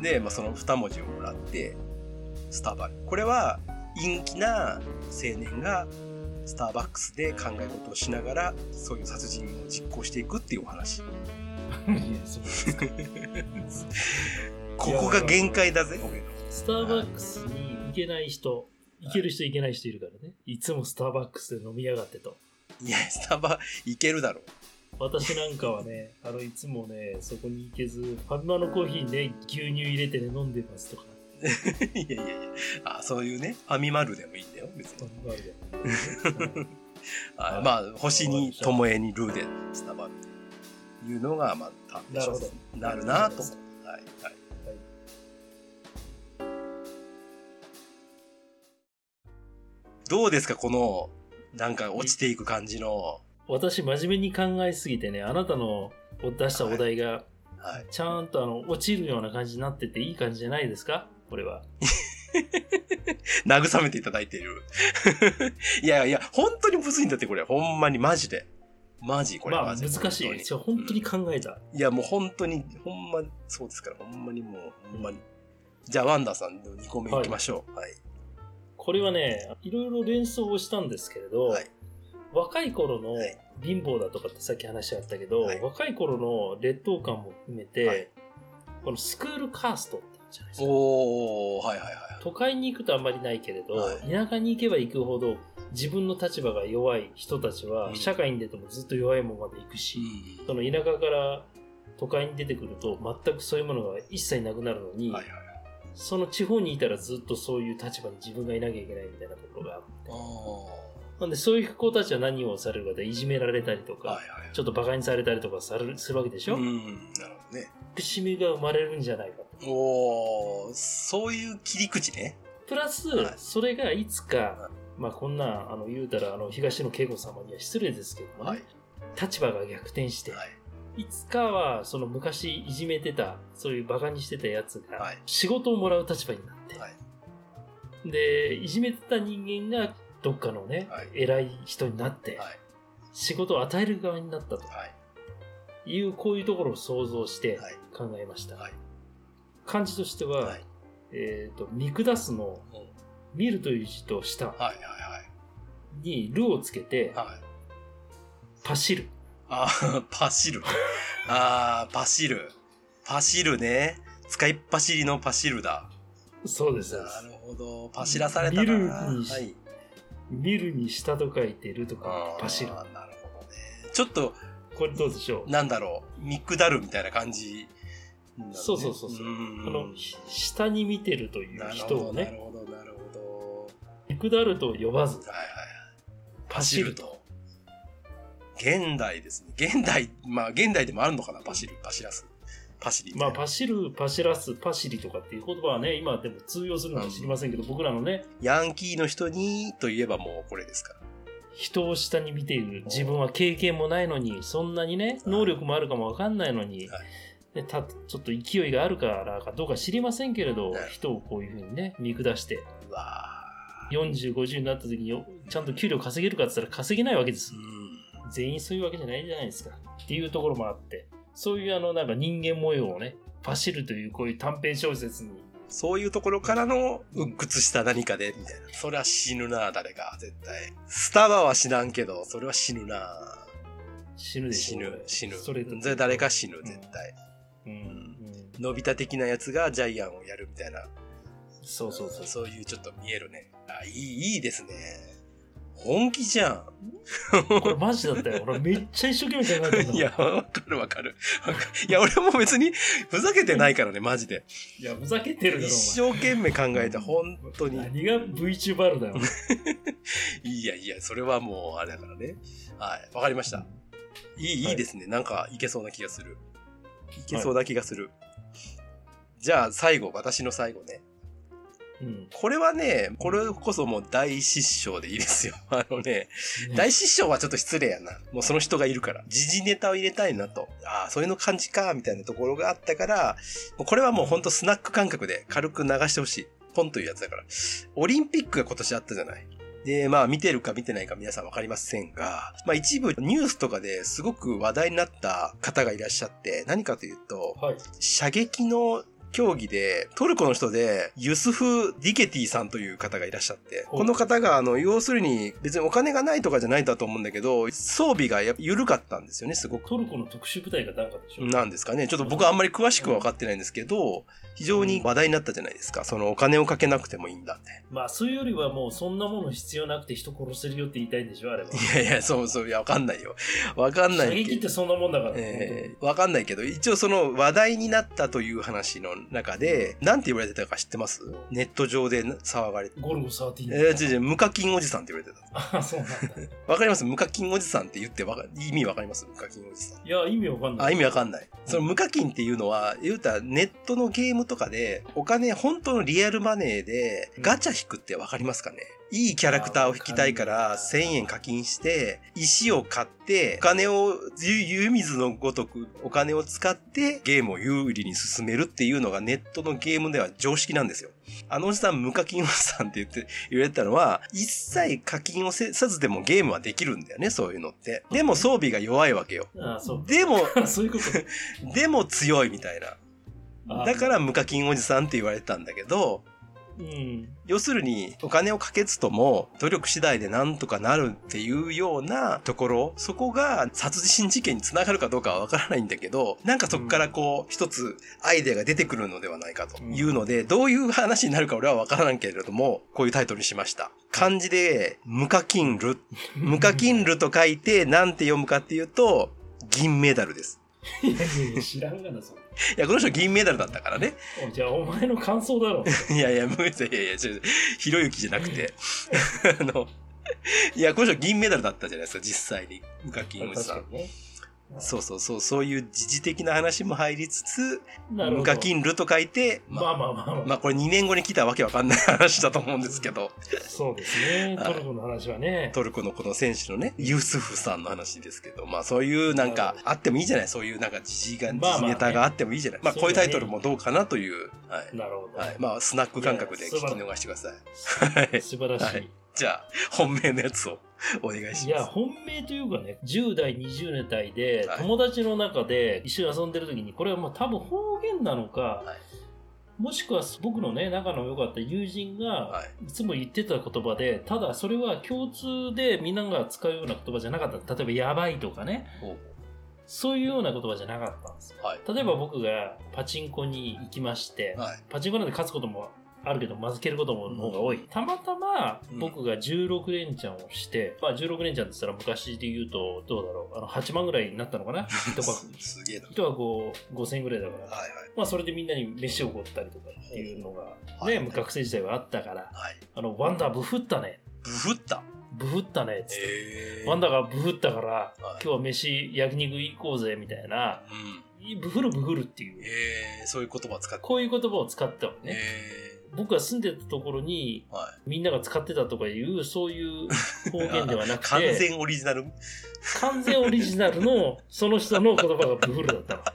で、まあその二文字をもらって、スタバル。これは陰気な青年がスターバックスで考え事をしながら、そういう殺人を実行していくっていうお話。いやそうですかここが限界だぜ、俺の。 スターバックスに行けない人、行ける人行けない人いるからね。いつもスターバックスで飲みやがってと。 いや、スタバ行けるだろう。 私なんかはね、あの、いつもね、そこに行けず、ファミマのコーヒーにね、牛乳入れてね、飲んでますとか。 いやいやいや、あ、そういうね、ファミマルでもいいんだよ、別に。ファミマルで。あまあ、星に、ともえにルーで、スタバル。いうのが、まあ、短編小説になるなと思って。はい、はい。はい、どうですか、この、なんか落ちていく感じの。 私、真面目に考えすぎてね、あなたの出したお題が、はい、ちゃんとあの、落ちるような感じになってていい感じじゃないですかこれは。 慰めていただいている。いやいや、本当にむずいんだって、これ。ほんまに、マジで。マジこれまあ難しい。じゃ本当に考えた、 うん。いやもう本当に、ほんま、そうですから、ほんまにもう、ほんまに。じゃあワンダーさんのにこめいきましょう。はい。はい、 これはね、いろいろ連想をしたんですけれど、はい、若い頃の貧乏だとかってさっき話あったけど、はい、若い頃の劣等感も含めて、はい、このスクールカーストって言うんじゃないですか。 おー、はいはいはい。 都会に行くとあんまりないけれど、はい、田舎に行けば行くほど、自分の立場が弱い人たちは社会に出てもずっと弱いものまで行くし、うん、その田舎から都会に出てくると全くそういうものが一切なくなるのに、はいはい、その地方にいたらずっとそういう立場に自分がいなきゃいけないみたいなところがあって、なんでそういう子たちは何をされるかでいじめられたりとか、はいはい、ちょっと馬鹿にされたりとかされるするわけでしょ。うん、なるほどね。苦しみが生まれるんじゃないかと。 おー、そういう切り口ね。 プラス、はい、それがいつか、まあこんな、あの、言うたら、あの、東野圭吾様には失礼ですけどもね、はい、立場が逆転して、はい、いつかは、その昔いじめてた、そういう馬鹿にしてたやつが、仕事をもらう立場になって、はい、で、いじめてた人間が、どっかのね、はい、偉い人になって、はい、仕事を与える側になったと、はい、 いう、こういうところを想像して考えました。 はいはい、 漢字としては、はい、えっ、ー、と、見下すの、うん、見るという字と下にるをつけて、はい、パシる。 ああ、パシる。ああ、パシる。パシるね。使いっ走りのパシるだ。 そうです。 なるほど。パシらされたな。見るに、 はい、見るに下と書いてるとか、パシる。 なるほどね。ちょっと、 これどうでしょう。 なんだろう。見下るみたいな感じ、 ね。そうそうそうそう。この、下に見てるという人をね。 なるほど、なるほど。 見下ると呼ばず、はいはいはい、 パシると。現代ですね。現代、まあ現代でもあるのかな、パシる、パシらす。パシリ。 まあ、パシる、パシらす、パシリとかっていう言葉はね、今でも通用するのか知りませんけど、うん、僕らのね。 ヤンキーの人にといえばもうこれですから。 人を下に見ている。自分は経験もないのに、そんなにね、能力もあるかもわかんないのに、はい、でたちょっと勢いがあるからかどうか知りませんけれど、人をこういうふうにね、見下して。うわよんじゅう、ごじゅうになった時にちゃんと給料稼げるかって言ったら稼げないわけです。うん、全員そういうわけじゃないじゃないですか。っていうところもあって。そういうあのなんか人間模様をね、パシるというこういう短編小説に。 そういうところからの鬱屈した何かで、みたいな。それは死ぬな、誰か、絶対。スタバは死なんけど、それは死ぬな。 死ぬでしょ。 死ぬ、死ぬ。 それで誰か死ぬ、絶対。うん。うん、のび太的なやつがジャイアンをやるみたいな。 そうそうそう。 そういうちょっと見えるね。あ、いい、いいですね。本気じゃん。 これマジだったよ。俺めっちゃ一生懸命考えてた。 いや、わかるわかる。いや、俺も別にふざけてないからね、マジで。 いや、ふざけてるだろ、 一生懸命考えた、本当に。 何が VTuber だよ。 いやいや、それはもう、あれだからね。はい、わかりました。いい、いいですね。なんか、いけそうな気がする。いけそうな気がする。はい、じゃあ、最後、私の最後ね。うん、これはね、これこそもう大失笑でいいですよ。あのね、ね大失笑はちょっと失礼やな。もうその人がいるから。時事ネタを入れたいなと。ああ、そういうの感じか、みたいなところがあったから、これはもうほんとスナック感覚で軽く流してほしい。ポンというやつだから。オリンピックが今年あったじゃない。で、まあ見てるか見てないか皆さんわかりませんが、まあ一部ニュースとかですごく話題になった方がいらっしゃって、何かというと、はい、射撃の競技で、トルコの人で、ユスフ・ディケティさんという方がいらっしゃって、この方が、あの、要するに、別にお金がないとかじゃないんだと思うんだけど、装備がやっぱ緩かったんですよね、すごく。 トルコの特殊部隊がなんかでしょ？ なんですかね。ちょっと僕はあんまり詳しくは分かってないんですけど、非常に話題になったじゃないですか。そのお金をかけなくてもいいんだって。 まあ、そういうよりはもう、そんなもの必要なくて人殺せるよって言いたいんでしょ、あれは。いやいや、そうそう、いや、わかんないよ。わかんないけど。 射撃ってそんなもんだから。 えー、わかんないけど、一応その話題になったという話の中で、なんて言われてたか知ってます？ネット上で騒がれて。 ゴルゴじゅうさん。 えー、違う違う、無課金おじさんって言われてた。あ、そうなんだ。 わかります？無課金おじさんって言ってわか意味わかります？無課金おじさん。 いや、意味わかんない。 あ、意味わかんない。その無課金っていうのは、言うたらネットのゲームとかで、お金、本当のリアルマネーで、ガチャ引くってわかりますかね？いいキャラクターを引きたいからせんえん課金して、石を買って、お金を、湯水のごとくお金を使ってゲームを有利に進めるっていうのがネットのゲームでは常識なんですよ。あのおじさん無課金おじさんって言って、言われたのは、一切課金をせずでもゲームはできるんだよね、そういうのって。でも装備が弱いわけよ。 ああ、そう。 でも、 そういうこと。 でも強いみたいな。だから無課金おじさんって言われたんだけど、うん、要するにお金をかけずとも努力次第でなんとかなるっていうようなところ、そこが殺人事件につながるかどうかはわからないんだけど、なんかそこからこう一つアイデアが出てくるのではないかというので、どういう話になるか俺はわからないけれども、こういうタイトルにしました。漢字で無課金る、無課金ると書いてなんて読むかっていうと銀メダルです。 いやいや知らんがなそれ。 いや、この人銀メダルだったからね。 じゃあ、お前の感想だろ。 いやいや、無理だ。いやいや、ひろゆきじゃなくて。あの、いや、この人銀メダルだったじゃないですか、実際に。無課金おじさん。ね、そうそうそう、そういう時事的な話も入りつつ、無課金ると書いて、 まあまあまあまあ。 まあこれにねんごに来たわけわかんない話だと思うんですけど。 そうですね。トルコの話はね。 トルコのこの選手のね、ユスフさんの話ですけど、まあそういうなんかあってもいいじゃない、そういうなんか時事が、時事ネタがあってもいいじゃない。まあこういうタイトルもどうかなという。はい。 なるほど。 はい。まあスナック感覚で聞き逃してください。 素晴らしい。 じゃあ、本命のやつを。 お願いします。 いや、本命というかね、じゅう代、にじゅう代で、友達の中で一緒に遊んでる時に、これはもう多分方言なのか、はい、もしくは僕のね、仲の良かった友人が、いつも言ってた言葉で、ただそれは共通でみんなが使うような言葉じゃなかった。例えば、やばいとかね。そういうような言葉じゃなかったんですよ。はい、例えば僕がパチンコに行きまして、はい、パチンコなんで勝つこともあるけど負けることもの方が多い。たまたま僕がじゅうろく連チャンをして、うん、まあじゅうろく連チャンって言ったら昔で言うとどうだろう、あのはちまんぐらいになったのかな。一箱すげえな。 一箱ごせんえんぐらいだから、はいはい、まあそれでみんなに飯をおごったりとかっていうのがね、はいはい、学生時代はあったから、はい、あのワンダーブフったね。 ブフったブフったねっつって、ワンダがブフったから、はい、今日は飯焼肉行こうぜみたいな、うん、ブフるブフるっていう、 えー、そういう言葉を使って、 こういう言葉を使ったのね、えー、僕が住んでたところに、はい、みんなが使ってたとかいうそういう方言ではなくて完全オリジナル完全オリジナルのその人の言葉がブフるだったの。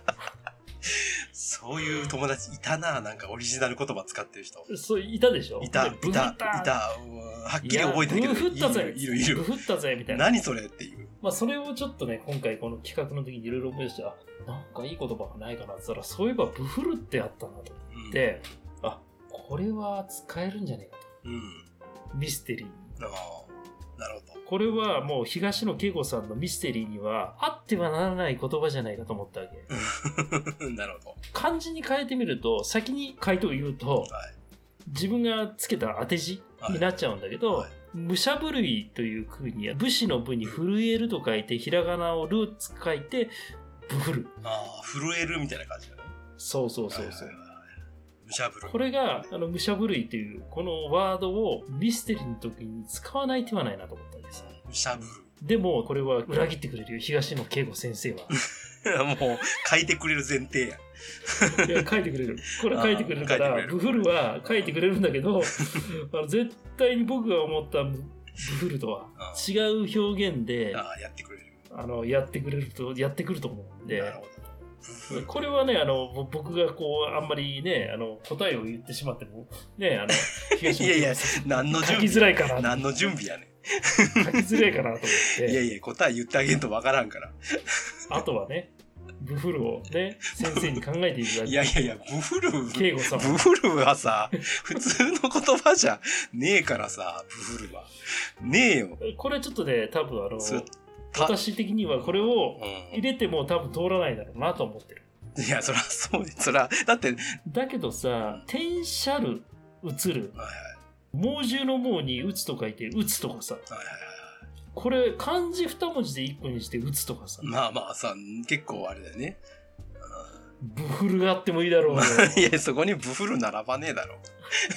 そういう友達いたな、なんかオリジナル言葉使ってる人。 そう、いたでしょ。 いた、いた、いた。はっきり覚えてるけど。 ブフったぜ。 いるいる。 ブフったぜ、みたいな。 何それっていう。 まあ、それをちょっとね、今回この企画の時にいろいろ思い出して、あ、なんかいい言葉がないかなって言ったら、そういえばブフるってあったなと思って、うん、あ、これは使えるんじゃねえかと。うん、ミステリー。 ああ。なるほど。 これはもう東野圭吾さんのミステリーにはあってはならない言葉じゃないかと思ったわけ。 なるほど。 漢字に変えてみると、先に回答を言うと、はい、自分がつけた当て字になっちゃうんだけど、はいはい、武者震いという空には武士の武に震えると書いて、ひらがなをるつ書いて、ブフる。 ああ、震えるみたいな感じだね。 そうそうそうそう。はいはいはい、 武者震い。 これが、あの、武者震いという、このワードをミステリーの時に使わない手はないなと思ったんです。 武者震い。 でも、これは裏切ってくれるよ、東野圭吾先生は。 もう、書いてくれる前提や。 いや、書いてくれる。これ書いてくれるから、ブフルは書いてくれるんだけど、あの絶対に僕が思ったブフルとは違う表現で、 ああ、やってくれる。 あの、やってくれると、やってくると思うんで、なるほど。これはね、あの、僕がこう、あんまりね、あの、答えを言ってしまっても、ね、あの、 いやいや、何の準備書きづらいかな。 何の準備やねん。 書きづらいかなと思って。 いやいや、答え言ってあげんとわからんから。 あとはね、ブフルをね、先生に考えていただいて。 いやいやいや、ブフル、 圭吾さん。 ブフルはさ、普通の言葉じゃねえからさ、ブフルは。ねえよ。 これちょっとね、多分あの、私的にはこれを入れても多分通らないだろうなと思ってる。 いや、そらそうね。そら、だって。 だけどさ、転写る、映る。はいはい、猛獣の猛に打つと書いて、打つとかさ。はいはいはい、これ、漢字二文字で一個にして打つとかさ。 まあまあさ、結構あれだよね。 ブフルがあってもいいだろう、ね。 いや、そこにブフル並ばねえだろ。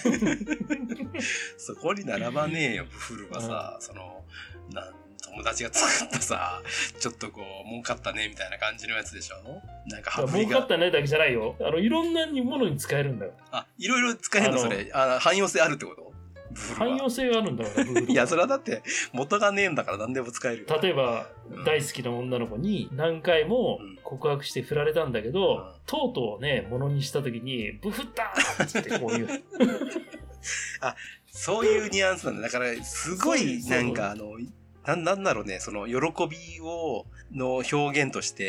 そこに並ばねえよ、ブフルはさ、うん、その、なん友達が作ったさ、ちょっとこう、儲かったねみたいな感じのやつでしょ。なんか羽振りが。儲かったねだけじゃないよ。あの、いろんなものに使えるんだよ。 あ、いろいろ使えるのそれ。あ、汎用性あるってこと？ 汎用性があるんだから、ブフル。 いや、それはだって元がねえんだから何でも使える。 例えば、うん、大好きな女の子に何回も告白して振られたんだけど、うん、とうとうね、ものにした時に、ブフったーってこういう。 あ、そういうニュアンスなんだ。だから、すごい、なんかあの、な、なんだろうね、その、喜びを、の表現として、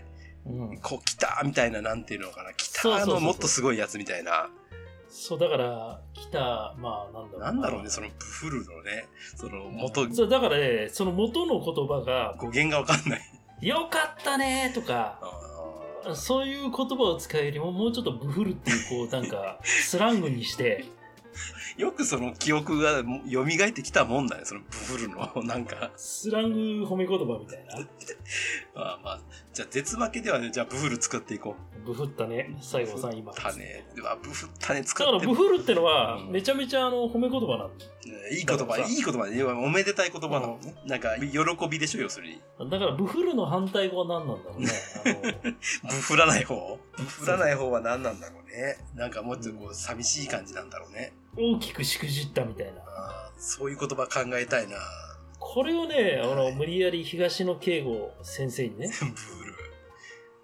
うん、こう、来たみたいな、なんていうのかな、来たのもっとすごいやつみたいな。 そう、だから、来た、まあ、なんだろうな。 なんだろうね、その、ブフルのね、その、元、 そう、だからね、その元の言葉が、 語源がわかんない。 よかったねとか、そういう言葉を使うよりも、もうちょっとブフルっていう、こう、なんか、スラングにして、 よくその記憶が蘇ってきたもんだね、そのブフルの、なんか。 スラング褒め言葉みたいな。 ああまあ、じゃあ絶負けではね、じゃあブフル作っていこう。ブフったね、西郷さん今。 ブフったね。では、ブフったね使って。だからブフルってのは、めちゃめちゃあの、褒め言葉なんだ。 いい言葉、いい言葉ね。おめでたい言葉なのね。なんか、喜びでしょ、要するに。 だから、ブフルの反対語は何なんだろうね。 ブフらない方ブフらない方は何なんだろうね。なんかもっとこう、寂しい感じなんだろうね。 大きくしくじったみたいな。 あそういう言葉考えたいな。 これをね、あの、無理やり東野圭吾先生にね。 ブフル。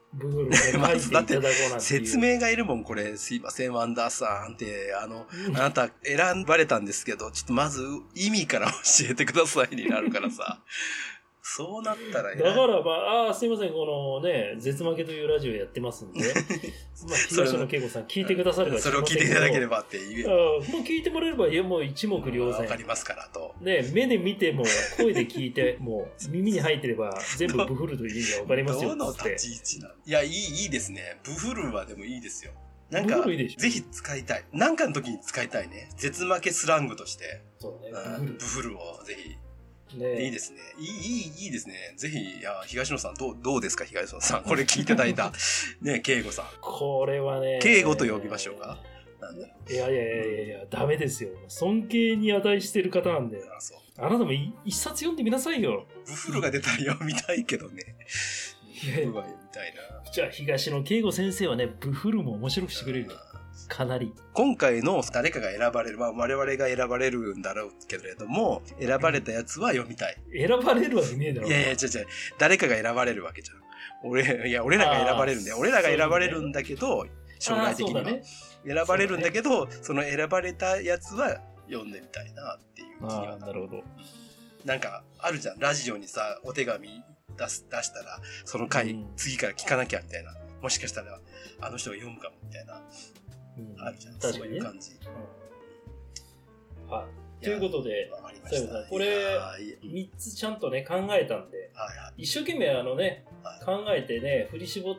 ブフルで書いていただこうなんていう。 説明がいるもん、これ。すいません、ワンダーさんって、あの、あなた選ばれたんですけど、ちょっとまず意味から教えてくださいになるからさ。そうなったらだからまあ、ああ、すいません、このね、絶負けというラジオやってますんで、まあ、東野圭吾さん聞いてくださるかそれを聞いていただければって言え。 もう聞いてもらえれば、いや、もう一目瞭然。 わかりますからと。 ね、目で見ても、声で聞いて、もう耳に入ってれば、全部ブフルという意味がわかりますよ。 どの立ち位置なの？いや、いい、いいですね。ブフルはでもいいですよ。なんか、いいぜひ使いたい。なんかの時に使いたいね。絶負けスラングとして。 そうね、 うん、ブフルをぜひ。 ね、 いいですね。いい、いい、いいですね。ぜひ、いや、東野さん、どう、どうですか、東野さん。これ聞いていただいた、ね、圭吾さん。 これはね。 圭吾と呼びましょうか。 なんだろう。いやいやいやいやいや、ダメですよ。尊敬に値してる方なんで。あ、そう。あなたも一冊読んでみなさいよ。 ブフルが出たら読みたいけどね。ブフルは読みたいな。 じゃあ、東野圭吾先生はね、ブフルも面白くしてくれるよ。かなり。 今回の誰かが選ばれる、まあ我々が選ばれるんだろうけれども、選ばれたやつは読みたい。 選ばれるわけねえだろ。 いやいや、違う違う。誰かが選ばれるわけじゃん。俺、いや、俺らが選ばれるんだよ。俺らが選ばれるんだけど、将来的には。ね、選ばれるんだけど、そ, ね、その選ばれたやつは読んでみたいなっていう気にはなる。 なるほど。 なんか、あるじゃん。ラジオにさ、お手紙出す、出したら、その回、うん、次から聞かなきゃみたいな。もしかしたら、あの人が読むかもみたいな。うん、あるじゃん、そういう感じ。 うん、はい。ということで、最後さん、これ、みっつちゃんとね、考えたんで、はいはい、一生懸命あのね、はい、考えてね、振り絞った、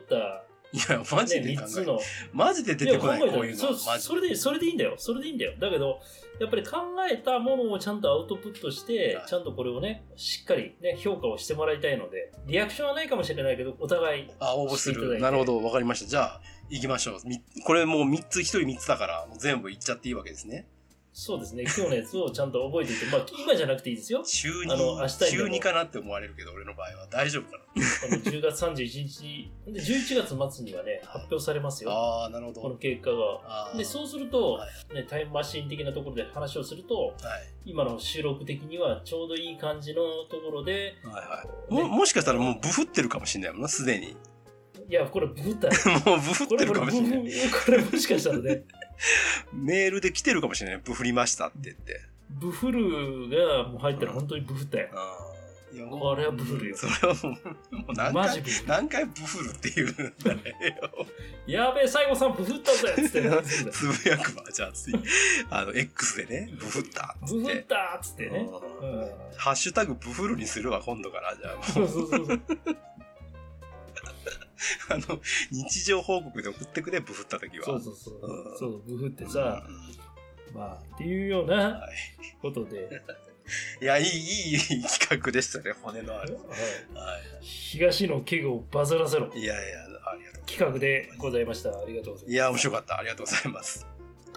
いや、マジで考え、ね、みっつの。マジで出てこない、こういうの。 そ, それで、それでいいんだよ。それでいいんだよ。だけど、やっぱり考えたものをちゃんとアウトプットして、はい、ちゃんとこれをね、しっかりね、評価をしてもらいたいので、リアクションはないかもしれないけど、お互い。 あ、応募する。なるほど、わかりました。じゃあ、行きましょう。これもうみっつ、ひとりみっつだから、全部いっちゃっていいわけですね。 そうですね。今日のやつをちゃんと覚えていて、まあ今じゃなくていいですよ。 中に、あの明日中にかなって思われるけど、俺の場合は大丈夫かな。このじゅうがつさんじゅういちにち、でじゅういちがつ末にはね、発表されますよ。 ああ、なるほど。 この結果が。で、そうすると、はい、ね、タイムマシーン的なところで話をすると、はい、今の収録的にはちょうどいい感じのところで、 はいはいね、も, もしかしたらもうブフってるかもしれないもんな、すでに。 いや、これブフったもうブフってるかもしれない。 こ れ, これもしかしたらね。 メールで来てるかもしれない。ブフりましたって言って。 ブフルがもう入ったら本当にブフったよ。うん、いやこれはブフルよ。 それはもう、もう何回、マジブフル何回ブフルって言うんだよ。 やべえ、西郷さんブフったぜっつってね。 つぶやくわ。じゃあ次、あの、X でね、ブフったっつって。 ブフったっつってね。 うん、ハッシュタグブフルにするわ、今度から。じゃあもう。そうそうそうそう。あの、日常報告で送ってくれ、ブフった時は。 そうそうそう。うん、そう、ブフってさ、うん、まあ、っていうようなことで。はい、 いや、いい、いい企画でしたね、骨のある。はい。 はい、東野圭吾をバズらせろ。 いやいや、ありがとう。 企画でございました。ありがとうございます。 いや、面白かった。ありがとうございます。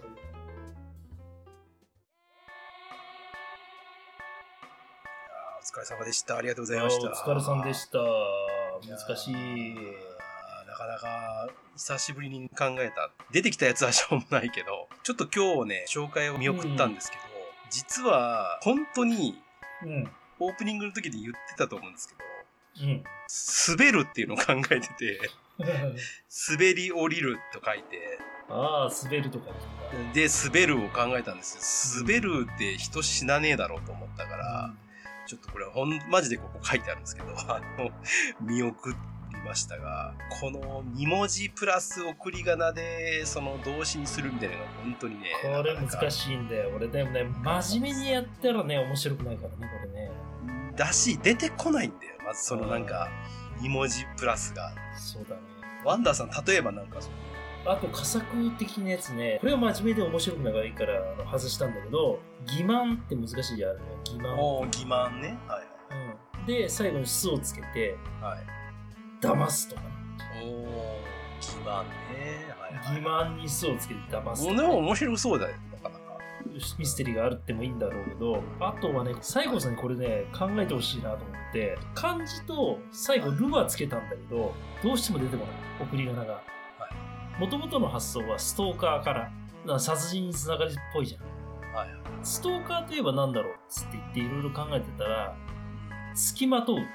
お疲れ様でした。ありがとうございました。 お疲れ様でした。難しい。 なかなか久しぶりに考えた。出てきたやつはしょうもないけど、ちょっと今日ね、紹介を見送ったんですけど、うん、実は本当に、オープニングの時で言ってたと思うんですけど、うん、滑るっていうのを考えてて、滑り降りると書いて、 ああ、滑るとかで、滑るを考えたんですよ。滑るって人死なねえだろうと思ったから、うん、ちょっとこれはほん、マジでここ書いてあるんですけど、あの、見送りましたが、このに文字プラス送り仮名で、その動詞にするみたいなのが本当にね。 これ難しいんだよ。俺でもね、真面目にやったらね、面白くないからね、これね。 だし、出てこないんだよ。まずそのなんか、に文字プラスが。 そうだね。 ワンダーさん、例えばなんかその、 あと、佳作的なやつね。これは真面目で面白くないからあの外したんだけど、欺瞞って難しいじゃん。欺瞞。 おー、欺瞞ね。はい。 うん。で、最後に巣をつけて、はい。騙すとか。 おー、欺瞞ね。はい、はい。 欺瞞に巣をつけて騙すとか、 ね。でも面白そうだよ、なかなか。 ミステリーがあるってもいいんだろうけど、あとはね、西郷さんにこれね、考えてほしいなと思って、漢字と最後、ルはつけたんだけど、どうしても出てこない。送り仮名が。もともとの発想はストーカーから、だから殺人につながりっぽいじゃん。はい、ストーカーといえば何だろうっつって言っていろいろ考えてたら、付きまとう。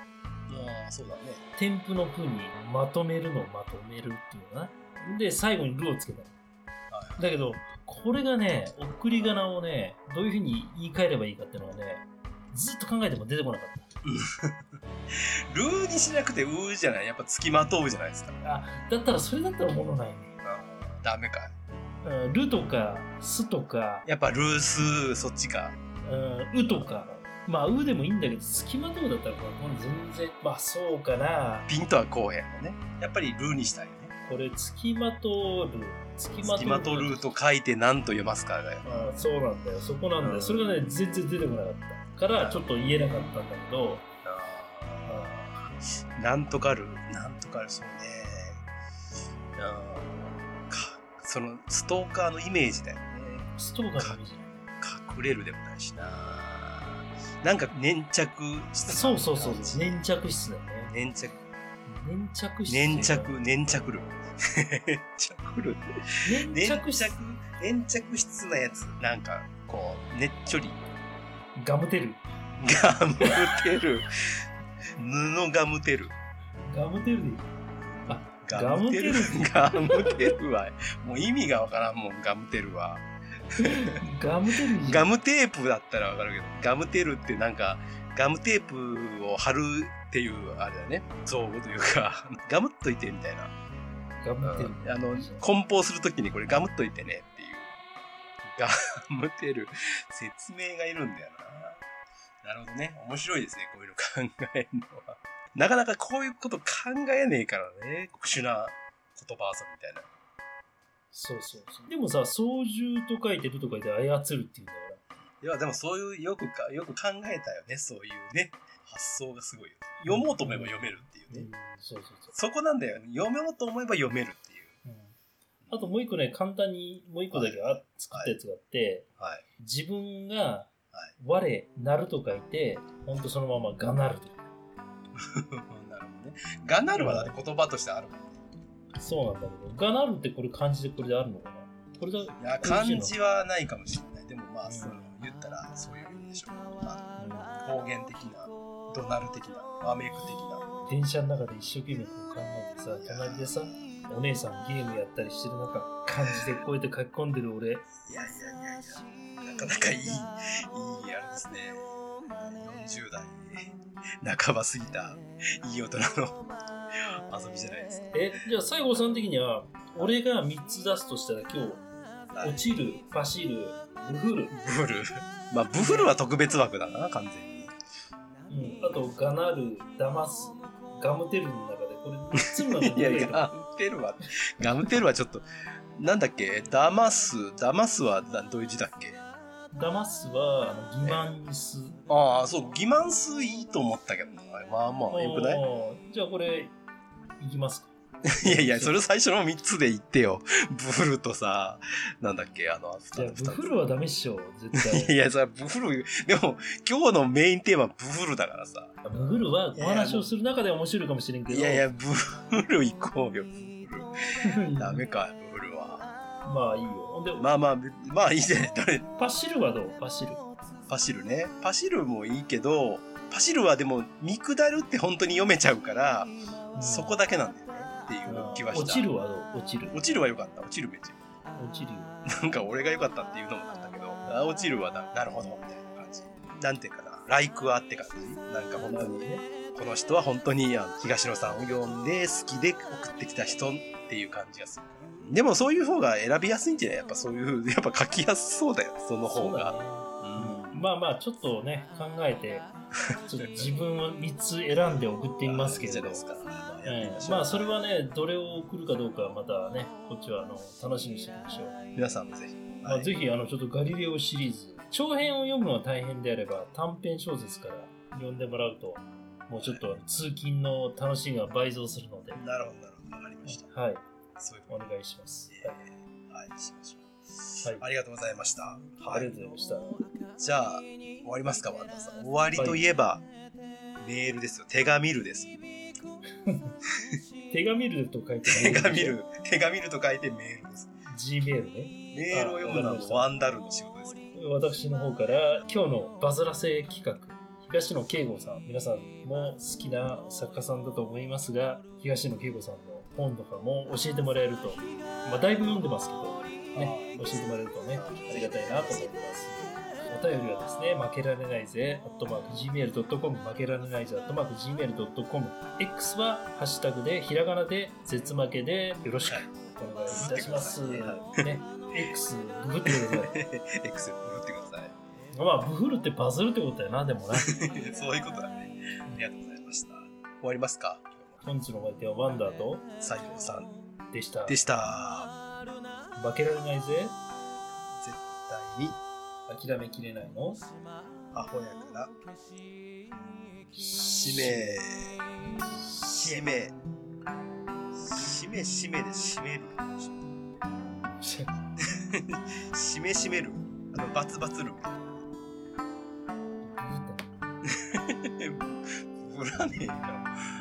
ああ、そうだね。 添付の風にまとめるのをまとめるっていうのかな。で、最後にルをつけた。 はい、 だけど、これがね、送り仮名をね、どういう風に言い換えればいいかっていうのはね、ずっと考えても出てこなかった。 ルーにしなくてうじゃない、やっぱ付きまとうじゃないですか。 あ、だったらそれだったらおもろないね。 あダメか。 うん、ルとか、スとか、 やっぱルース、そっちか。 うん、ウとか。まあ、ウでもいいんだけど、付きまとうだったら、これ全然、まあそうかな。 ピンとはこうへんのね。やっぱりルーにしたいよね。 これ、付きまとうル。付きまとう付きまとうルーと書いて何と読ますかだよ。 ああ、そうなんだよ。そこなんだよ。うん、それがね、全然出てこなかった。から、ちょっと言えなかったんだけど。 ああなんとかルー、なんとかルー、そうね。あかその、ストーカーのイメージだよね。 ストーカーのイメージ隠れるでもないしな。なんか粘着質。 そうそうそう。粘着質だよね。 粘着。 粘着質。 粘着、粘着ル。粘着ル。粘着質。粘着質なやつ。なんか、こう、ねっちょり。 ガムテル。 ガムテル。布ガムテル。 ガムテルでいい。あ、 ガムテル。ガムテルは、もう意味がわからんもん、ガムテルは。 ガムテルガムテープだったらわかるけど、ガムテルってなんか、ガムテープを貼るっていう、あれだね、造語というか、ガムっといてみたいな。 ガムテル。 うん、あの、梱包するときにこれガムっといてねっていう。ガムテル、説明がいるんだよな。なるほどね。面白いですね、こういうの考えるのは。なかなかこういうこと考えねえからね、特殊な言葉遊びみたいな。 そうそうそう。でもさ、操縦と書いてると書いて操るっていうんだから。 いや、でもそういう、よくか、よく考えたよね、そういうね。発想がすごいよ。読もうと思えば読めるっていうね。 うん、そうそうそう。 そこなんだよね。読もうと思えば読めるっていう。 うん、あともう一個ね、簡単にもう一個だけあ、はい、作ったやつがあって、はい、自分が、我、なると書いて、ほんとそのままがなると。 なるほどね。がなるはだって言葉としてあるもんね。そうなんだけど、がなるってこれ漢字でこれであるのかな。これだ。いや、漢字はないかもしれない。でもまあ、うん、その言ったらそういう意味でしょう。まあ、方言的な、怒鳴る的な、わめく的な。 電車の中で一生懸命こう考えてさ、隣でさ、お姉さんゲームやったりしてる中、漢字でこうやって書き込んでる俺。いやいやいやいや、なかなかいい、いいあれですね。よんじゅう代半ば過ぎたいい大人の遊びじゃないですか。 え、じゃあ西郷さん的には俺がみっつ出すとしたら今日、はい、落ちる、パシる、ブフる。 ブフる。まあブフるは特別枠だな、完全に。うん。あとガナル、騙す、ガムテルの中でこれみっつの中で。 いやいや、ガムテルはガムテルはちょっとなんだっけ、騙す、騙すはどういう字だっけ？ 騙すは、あの、欺瞞す。 ああ、そう、欺瞞すいいと思ったけど、まあまあ、よくない？ じゃあこれ、いきますか。 いやいや、それ最初のみっつで言ってよ。ブフルとさ、なんだっけ、あの、 いや、ブフルはダメっしょ、絶対。 いや、さ、ブフル、でも、今日のメインテーマ、ブフルだからさ。 ブフルはお話をする中で面白いかもしれんけど。 いやいや、ブフル行こうよ、ブフル。ダメか、ブフルは。 まあいいよ。でまあまあ、まあいいじゃない。誰パシルはどう？パシル。 パシルね。パシルもいいけど、パシルはでも、見下るって本当に読めちゃうから、うん、そこだけなんだよね。っていう気はした。 落ちるはどう？落ちる。 落ちるはよかった。落ちるめっちゃ。 落ちるよ。 なんか俺が良かったっていうのもなんだけど、あ落ちるは な, なるほどみたいな感じ。なんていうかな、ライクはって感じ。なんか本当にね、この人は本当にあの東野さんを呼んで好きで送ってきた人っていう感じがする。でもそういう方が選びやすいんじゃない？やっぱそういう、やっぱ書きやすそうだよ、その方が。 うん、まあまあ、ちょっとね、考えて、ちょっと自分をみっつ選んで送ってみますけれど。まあ、えー、まあ、それはね、どれを送るかどうかはまたね、こっちはあの楽しみにしておきましょう。 皆さんもぜひ。 まあ、ぜひ、あの、ちょっとガリレオシリーズ、長編を読むのは大変であれば、短編小説から読んでもらうと、もうちょっと通勤の楽しみが倍増するので。 なるほど、なるほど。わかりました。 はい。そういうお願いします。 えー、はい、はい、しましょう。はい。ありがとうございました。はい。 ありがとうございました。 じゃあ、終わりますか、ワンダさん。終わりといえば、はい、メールですよ。手紙るです。 手紙ると書いてメール。手紙る。手紙ると書いてメールです。 G メールね。 メールを読むのはワンダルの仕事です。 私の方から、今日のバズらせ企画、 東野圭吾さん、皆さんも好きな作家さんだと思いますが、東野圭吾さんの本とかも教えてもらえると、まあ、だいぶ読んでますけど、ね、教えてもらえるとね、ありがたいなと思います。お便りはですね、負けられないぜ、アットマーク ジーメールドットコム、負けられないぜ、アットマーク ジーメールドットコム、X はハッシュタグで、ひらがなで、絶負けでよろしくお願いいたします。ね、X、ググってください。 X、ググってください。 まあ、ブフるってバズるってことだよな、でもな。 そういうことだね。ありがとうございました。終わりますか？ 本日のお相手はワンダーと西郷さんでした。 でした。 負けられないぜ。 絶対に諦めきれないのアホやから使命使命使命使命で締める締め締めるあのバツバツるぶらねえよ。